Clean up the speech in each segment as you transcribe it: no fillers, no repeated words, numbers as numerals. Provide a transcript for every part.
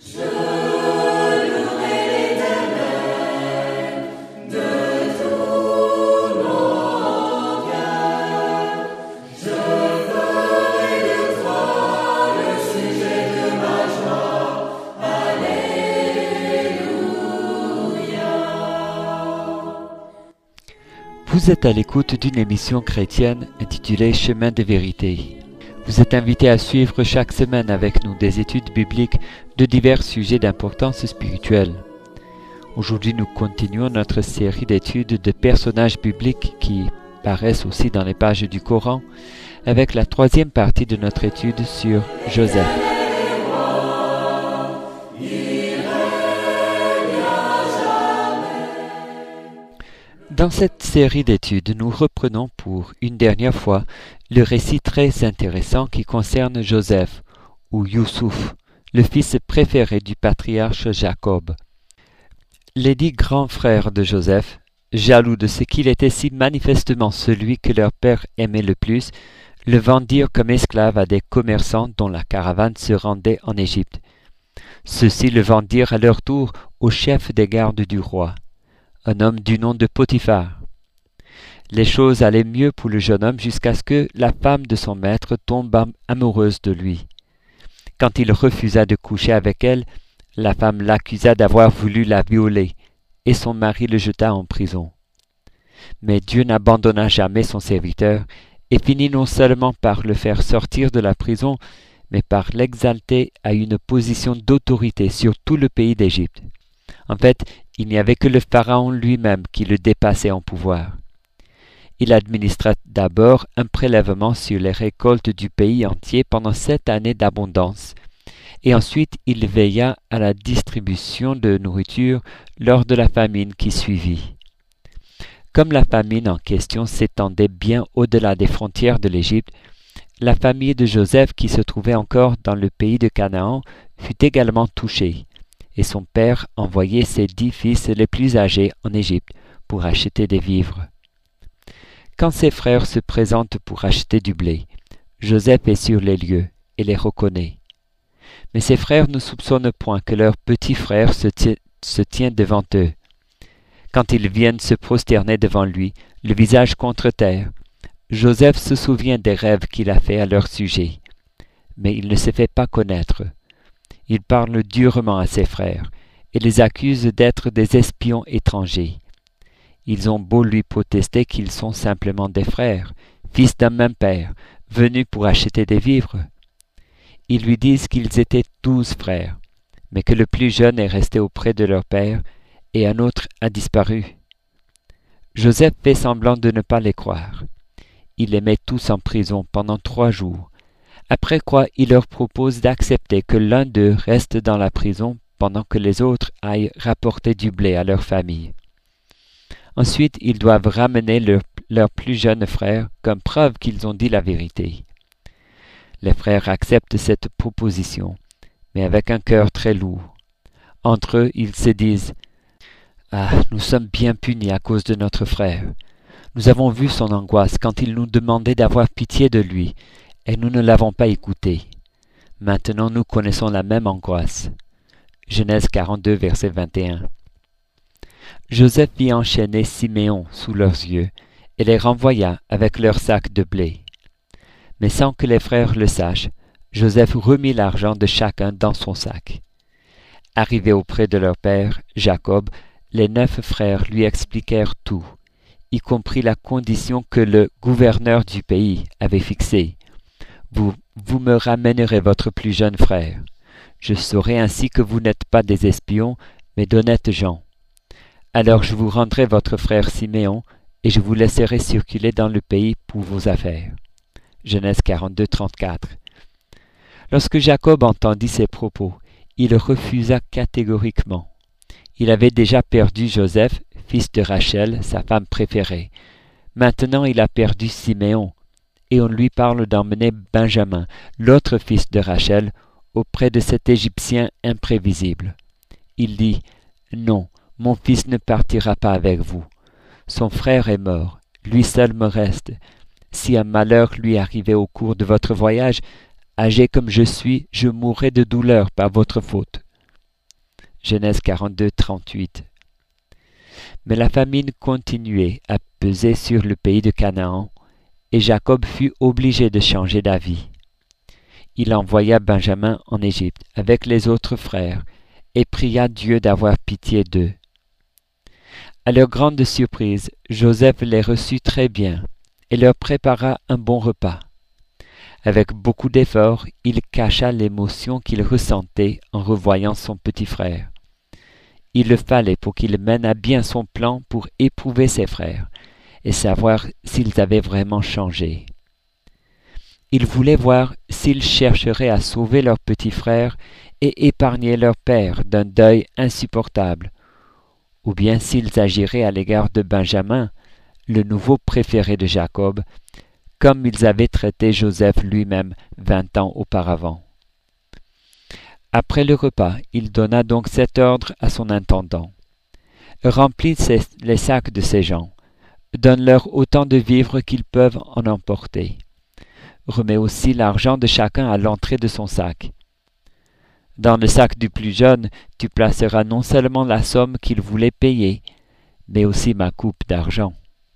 Vous êtes à l'écoute d'une émission chrétienne intitulée Chemin de vérité. Vous êtes invité à suivre chaque semaine avec nous des études bibliques de divers sujets d'importance spirituelle. Aujourd'hui, nous continuons notre série d'études de personnages bibliques qui paraissent aussi dans les pages du Coran, avec la troisième partie de notre étude sur Joseph. Dans cette série d'études, nous reprenons pour une dernière fois le récit très intéressant qui concerne Joseph, ou Youssouf, le fils préféré du patriarche Jacob. Les 10 grands frères de Joseph, jaloux de ce qu'il était si manifestement celui que leur père aimait le plus, le vendirent comme esclave à des commerçants dont la caravane se rendait en Égypte. Ceux-ci le vendirent à leur tour au chef des gardes du roi, un homme du nom de Potiphar. Les choses allaient mieux pour le jeune homme jusqu'à ce que la femme de son maître tombe amoureuse de lui. Quand il refusa de coucher avec elle, la femme l'accusa d'avoir voulu la violer, et son mari le jeta en prison. Mais Dieu n'abandonna jamais son serviteur, et finit non seulement par le faire sortir de la prison, mais par l'exalter à une position d'autorité sur tout le pays d'Égypte. En fait, il n'y avait que le pharaon lui-même qui le dépassait en pouvoir. Il administra d'abord un prélèvement sur les récoltes du pays entier pendant 7 années d'abondance, et ensuite il veilla à la distribution de nourriture lors de la famine qui suivit. Comme la famine en question s'étendait bien au-delà des frontières de l'Égypte, la famille de Joseph qui se trouvait encore dans le pays de Canaan fut également touchée, et son père envoyait ses 10 fils les plus âgés en Égypte pour acheter des vivres. Quand ses frères se présentent pour acheter du blé, Joseph est sur les lieux et les reconnaît. Mais ses frères ne soupçonnent point que leur petit frère se tient devant eux. Quand ils viennent se prosterner devant lui, le visage contre terre, Joseph se souvient des rêves qu'il a faits à leur sujet, mais il ne se fait pas connaître. Il parle durement à ses frères et les accuse d'être des espions étrangers. Ils ont beau lui protester qu'ils sont simplement des frères, fils d'un même père, venus pour acheter des vivres. Ils lui disent qu'ils étaient 12 frères, mais que le plus jeune est resté auprès de leur père et un autre a disparu. Joseph fait semblant de ne pas les croire. Il les met tous en prison pendant 3 jours. Après quoi, il leur propose d'accepter que l'un d'eux reste dans la prison pendant que les autres aillent rapporter du blé à leur famille. Ensuite, ils doivent ramener leur plus jeune frère comme preuve qu'ils ont dit la vérité. Les frères acceptent cette proposition, mais avec un cœur très lourd. Entre eux, ils se disent « Ah, nous sommes bien punis à cause de notre frère. Nous avons vu son angoisse quand il nous demandait d'avoir pitié de lui, et nous ne l'avons pas écouté. Maintenant, nous connaissons la même angoisse. » Genèse 42, verset 21. Joseph vit enchaîner Siméon sous leurs yeux et les renvoya avec leur sac de blé. Mais sans que les frères le sachent, Joseph remit l'argent de chacun dans son sac. Arrivés auprès de leur père, Jacob, les 9 frères lui expliquèrent tout, y compris la condition que le gouverneur du pays avait fixée. Vous me ramènerez votre plus jeune frère. Je saurai ainsi que vous n'êtes pas des espions, mais d'honnêtes gens. Alors je vous rendrai votre frère Siméon, et je vous laisserai circuler dans le pays pour vos affaires. Genèse 42, 34. Lorsque Jacob entendit ces propos, il refusa catégoriquement. Il avait déjà perdu Joseph, fils de Rachel, sa femme préférée. Maintenant il a perdu Siméon, et on lui parle d'emmener Benjamin, l'autre fils de Rachel, auprès de cet Égyptien imprévisible. Il dit « Non, mon fils ne partira pas avec vous. Son frère est mort, lui seul me reste. Si un malheur lui arrivait au cours de votre voyage, âgé comme je suis, je mourrais de douleur par votre faute. » Genèse 42, 38. Mais la famine continuait à peser sur le pays de Canaan, et Jacob fut obligé de changer d'avis. Il envoya Benjamin en Égypte avec les autres frères, et pria Dieu d'avoir pitié d'eux. À leur grande surprise, Joseph les reçut très bien, et leur prépara un bon repas. Avec beaucoup d'efforts, il cacha l'émotion qu'il ressentait en revoyant son petit frère. Il le fallait pour qu'il mène à bien son plan pour éprouver ses frères et savoir s'ils avaient vraiment changé. Il voulait voir s'ils chercheraient à sauver leur petit frère et épargner leur père d'un deuil insupportable, ou bien s'ils agiraient à l'égard de Benjamin, le nouveau préféré de Jacob, comme ils avaient traité Joseph lui-même 20 ans auparavant. Après le repas, il donna donc cet ordre à son intendant. « Remplis les sacs de ces gens. Donne-leur autant de vivres qu'ils peuvent en emporter. Remets aussi l'argent de chacun à l'entrée de son sac. Dans le sac du plus jeune, tu placeras non seulement la somme qu'il voulait payer, mais aussi ma coupe d'argent. »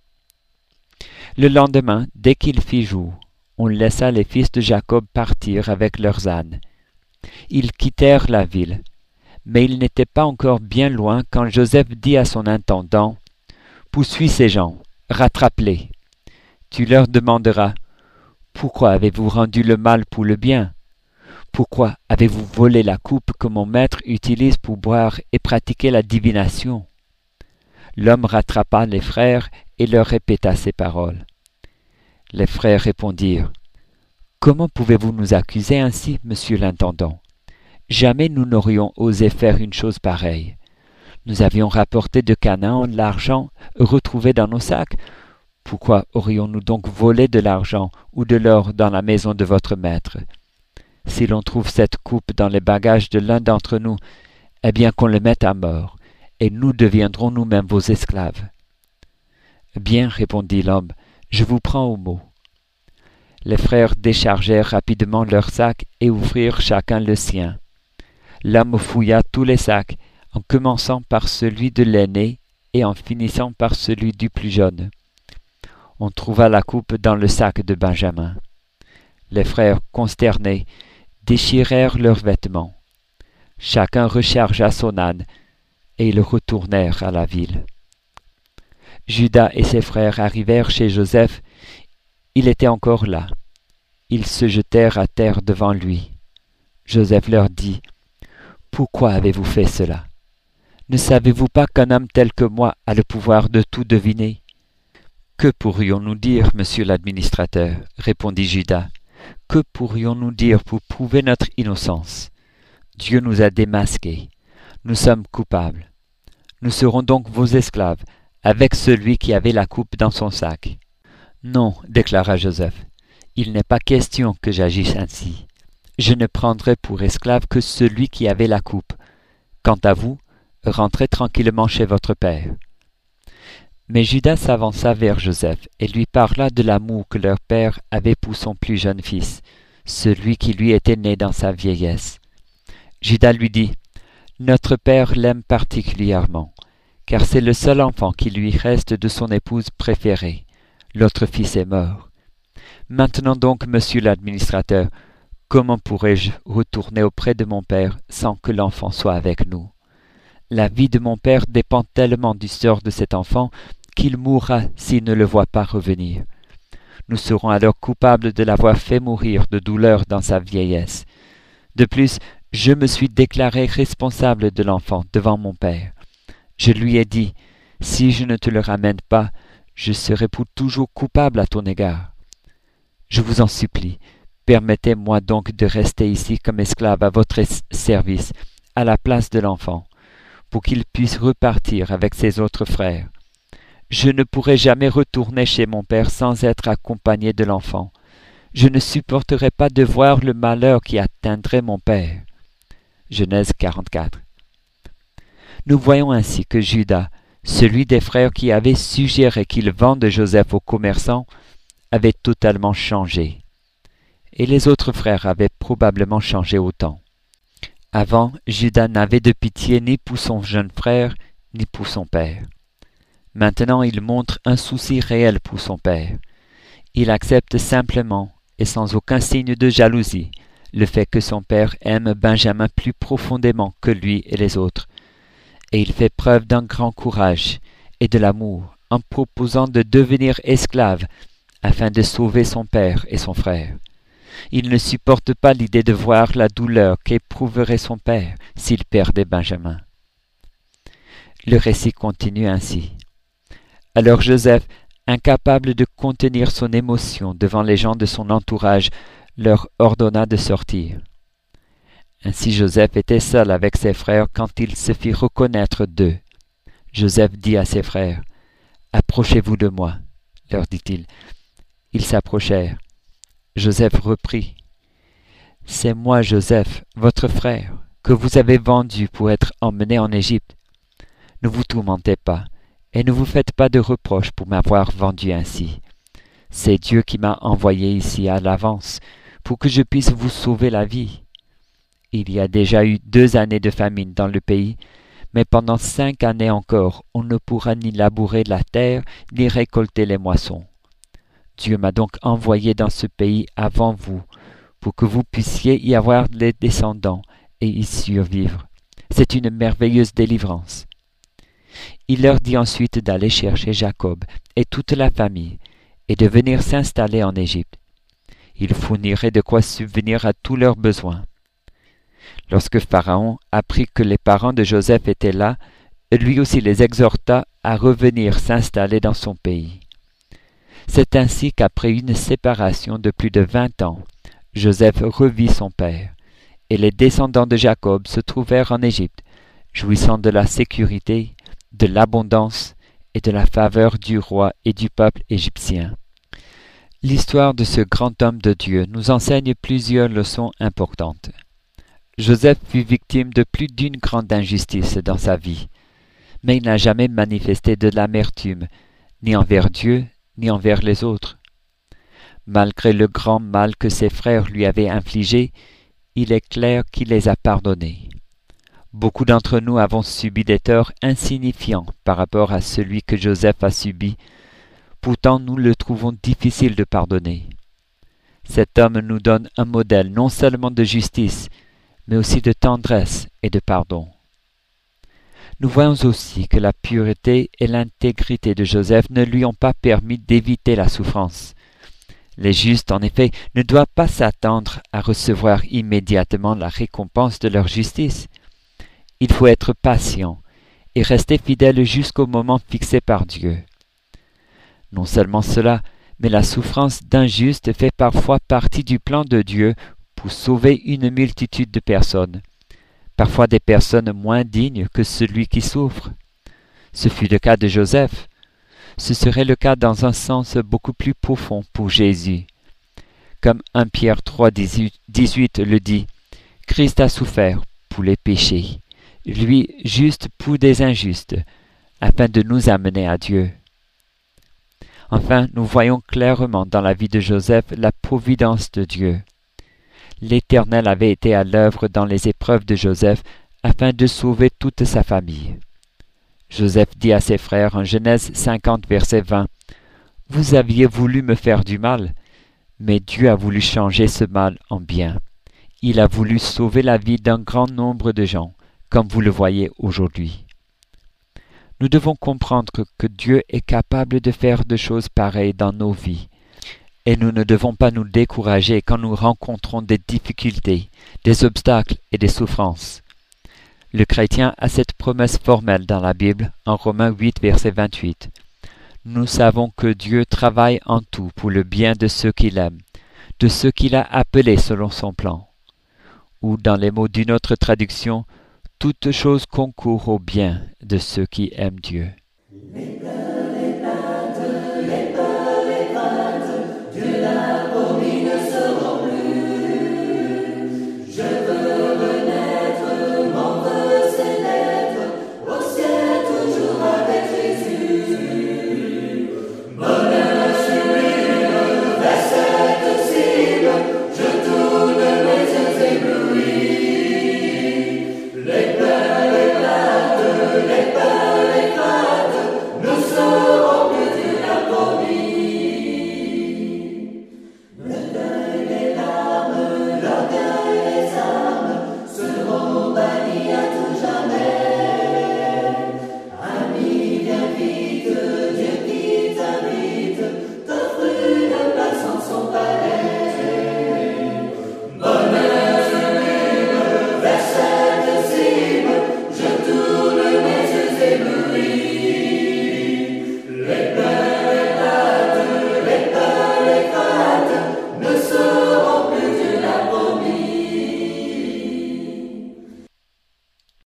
Le lendemain, dès qu'il fit jour, on laissa les fils de Jacob partir avec leurs ânes. Ils quittèrent la ville, mais ils n'étaient pas encore bien loin quand Joseph dit à son intendant « Poursuis ces gens, rattrape-les. Tu leur demanderas « Pourquoi avez-vous rendu le mal pour le bien? Pourquoi avez-vous volé la coupe que mon maître utilise pour boire et pratiquer la divination ?» L'homme rattrapa les frères et leur répéta ces paroles. Les frères répondirent « Comment pouvez-vous nous accuser ainsi, monsieur l'intendant? Jamais nous n'aurions osé faire une chose pareille. Nous avions rapporté de Canaan l'argent retrouvé dans nos sacs. Pourquoi aurions-nous donc volé de l'argent ou de l'or dans la maison de votre maître? Si l'on trouve cette coupe dans les bagages de l'un d'entre nous, eh bien qu'on le mette à mort, et nous deviendrons nous-mêmes vos esclaves. » Bien, répondit l'homme, je vous prends au mot. Les frères déchargèrent rapidement leurs sacs et ouvrirent chacun le sien. L'homme fouilla tous les sacs, en commençant par celui de l'aîné et en finissant par celui du plus jeune. On trouva la coupe dans le sac de Benjamin. Les frères, consternés, déchirèrent leurs vêtements. Chacun rechargea son âne, et ils retournèrent à la ville. Judas et ses frères arrivèrent chez Joseph. Il était encore là. Ils se jetèrent à terre devant lui. Joseph leur dit, « Pourquoi avez-vous fait cela? Ne savez-vous pas qu'un homme tel que moi a le pouvoir de tout deviner? » « Que pourrions-nous dire, monsieur l'administrateur? » répondit Judas. « Que pourrions-nous dire pour prouver notre innocence? Dieu nous a démasqués. Nous sommes coupables. Nous serons donc vos esclaves, avec celui qui avait la coupe dans son sac. » « Non, déclara Joseph, il n'est pas question que j'agisse ainsi. Je ne prendrai pour esclave que celui qui avait la coupe. Quant à vous, rentrez tranquillement chez votre père. » Mais Judas s'avança vers Joseph et lui parla de l'amour que leur père avait pour son plus jeune fils, celui qui lui était né dans sa vieillesse. Judas lui dit, « Notre père l'aime particulièrement, car c'est le seul enfant qui lui reste de son épouse préférée. L'autre fils est mort. Maintenant donc, monsieur l'administrateur, comment pourrais-je retourner auprès de mon père sans que l'enfant soit avec nous? La vie de mon père dépend tellement du sort de cet enfant qu'il mourra s'il ne le voit pas revenir. Nous serons alors coupables de l'avoir fait mourir de douleur dans sa vieillesse. De plus, je me suis déclaré responsable de l'enfant devant mon père. Je lui ai dit, si je ne te le ramène pas, je serai pour toujours coupable à ton égard. Je vous en supplie, permettez-moi donc de rester ici comme esclave à votre service, à la place de l'enfant, pour qu'il puisse repartir avec ses autres frères. Je ne pourrai jamais retourner chez mon père sans être accompagné de l'enfant. Je ne supporterai pas de voir le malheur qui atteindrait mon père. Genèse 44. Nous voyons ainsi que Judas, celui des frères qui avait suggéré qu'il vende Joseph aux commerçants, avait totalement changé. Et les autres frères avaient probablement changé autant. Avant, Judas n'avait de pitié ni pour son jeune frère, ni pour son père. Maintenant, il montre un souci réel pour son père. Il accepte simplement, et sans aucun signe de jalousie, le fait que son père aime Benjamin plus profondément que lui et les autres. Et il fait preuve d'un grand courage et de l'amour en proposant de devenir esclave afin de sauver son père et son frère. Il ne supporte pas l'idée de voir la douleur qu'éprouverait son père s'il perdait Benjamin. Le récit continue ainsi. Alors Joseph, incapable de contenir son émotion devant les gens de son entourage, leur ordonna de sortir. Ainsi Joseph était seul avec ses frères quand il se fit reconnaître d'eux. Joseph dit à ses frères, « Approchez-vous de moi, » leur dit-il. Ils s'approchèrent. Joseph reprit, « C'est moi, Joseph, votre frère, que vous avez vendu pour être emmené en Égypte. Ne vous tourmentez pas, et ne vous faites pas de reproches pour m'avoir vendu ainsi. C'est Dieu qui m'a envoyé ici à l'avance, pour que je puisse vous sauver la vie. Il y a déjà eu 2 années de famine dans le pays, mais pendant 5 années encore, on ne pourra ni labourer la terre, ni récolter les moissons. Dieu m'a donc envoyé dans ce pays avant vous, pour que vous puissiez y avoir des descendants et y survivre. C'est une merveilleuse délivrance. » Il leur dit ensuite d'aller chercher Jacob et toute la famille, et de venir s'installer en Égypte. Il fournirait de quoi subvenir à tous leurs besoins. Lorsque Pharaon apprit que les parents de Joseph étaient là, lui aussi les exhorta à revenir s'installer dans son pays. C'est ainsi qu'après une séparation de plus de 20 ans, Joseph revit son père, et les descendants de Jacob se trouvèrent en Égypte, jouissant de la sécurité, de l'abondance et de la faveur du roi et du peuple égyptien. L'histoire de ce grand homme de Dieu nous enseigne plusieurs leçons importantes. Joseph fut victime de plus d'une grande injustice dans sa vie, mais il n'a jamais manifesté de l'amertume, ni envers Dieu, ni envers les autres. Malgré le grand mal que ses frères lui avaient infligé, il est clair qu'il les a pardonnés. Beaucoup d'entre nous avons subi des torts insignifiants par rapport à celui que Joseph a subi. Pourtant, nous le trouvons difficile de pardonner. Cet homme nous donne un modèle non seulement de justice, mais aussi de tendresse et de pardon. Nous voyons aussi que la pureté et l'intégrité de Joseph ne lui ont pas permis d'éviter la souffrance. Les justes, en effet, ne doivent pas s'attendre à recevoir immédiatement la récompense de leur justice. Il faut être patient et rester fidèle jusqu'au moment fixé par Dieu. Non seulement cela, mais la souffrance d'un juste fait parfois partie du plan de Dieu pour sauver une multitude de personnes, parfois des personnes moins dignes que celui qui souffre. Ce fut le cas de Joseph. Ce serait le cas dans un sens beaucoup plus profond pour Jésus. Comme 1 Pierre 3, 18 le dit, « Christ a souffert pour les péchés, lui juste pour des injustes, afin de nous amener à Dieu. » Enfin, nous voyons clairement dans la vie de Joseph la providence de Dieu. L'Éternel avait été à l'œuvre dans les épreuves de Joseph afin de sauver toute sa famille. Joseph dit à ses frères en Genèse 50, verset 20, « Vous aviez voulu me faire du mal, mais Dieu a voulu changer ce mal en bien. Il a voulu sauver la vie d'un grand nombre de gens, comme vous le voyez aujourd'hui. » Nous devons comprendre que Dieu est capable de faire de choses pareilles dans nos vies. Et nous ne devons pas nous décourager quand nous rencontrons des difficultés, des obstacles et des souffrances. Le chrétien a cette promesse formelle dans la Bible, en Romains 8, verset 28. Nous savons que Dieu travaille en tout pour le bien de ceux qu'il aime, de ceux qu'il a appelés selon son plan. Ou dans les mots d'une autre traduction, toute chose concourt au bien de ceux qui aiment Dieu.